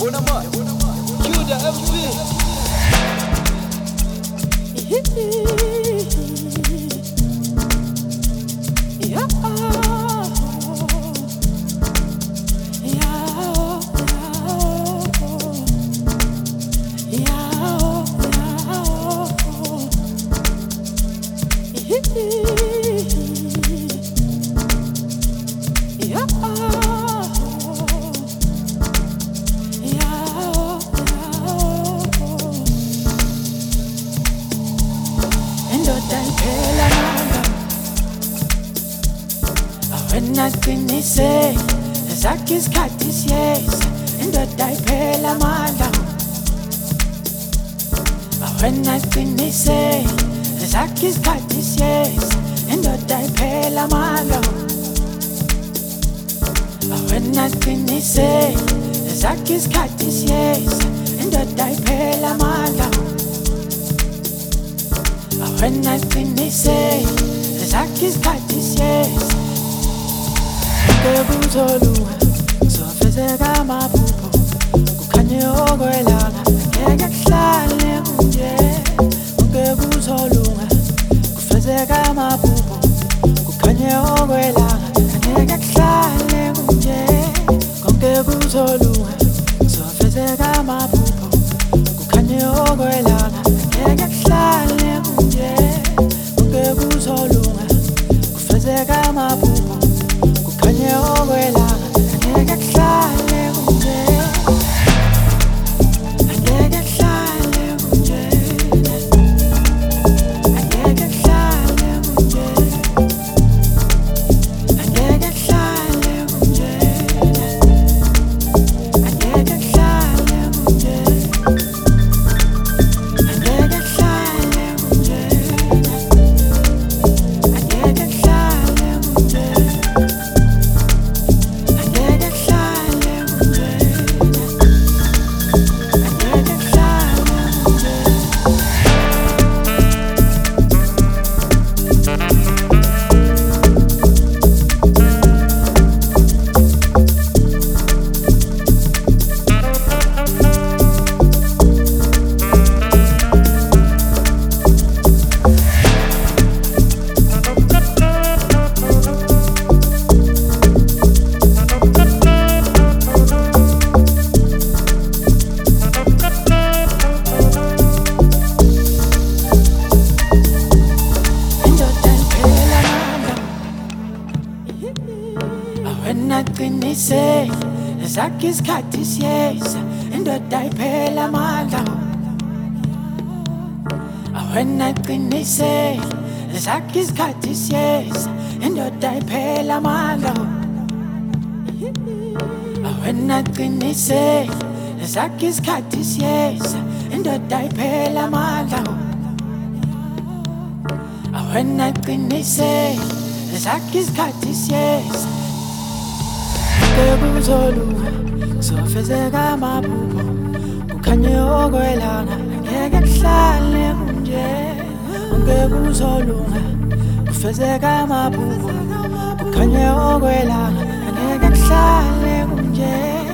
Cue the MP. Naqinisile zakhe isikhathi siyeza indoda iphela amandla naqinisile zakhe isikhathi siyeza indoda iphela amandla naqinisile zakhe isikhathi siyeza indoda iphela amandla naqinisile zakhe isikhathi siyeza kuzolunga kuzofezeka amaphupho kukhanye okwelanga ngeke kuhlale kunje konke kuzolunga kufezeka amaphupho kukhanye okwelanga ngeke kuhlale kunje konke kuzolunga kuzofezeka amaphupho kukhanye okwelanga ngeke kuhlale kunje konke kuzolunga kufezeka amaphupho kanye okwelanga ngeke kuhlale kunje ngeke kuhlale kunje ngeke kuhlale kunje ngeke kuhlale kunje ngeke kuhlale kunje ngeke kuhlale kunje ngeke kuhlale kunje naqinisile zakhe isikhathi siyeza indoda iphela amandla naqinisile zakhe isikhathi siyeza indoda iphela amandla naqinisile zakhe isikhathi siyeza indoda iphela amandla naqinisile zakhe isikhathi siyeza kuzolunga kuzofezeka amaphupho kukhanye okwelanga ngeke kuhlale kunje konke kuzolunga kufezeka amaphupho kukhanye okwelanga ngeke kuhlale kunje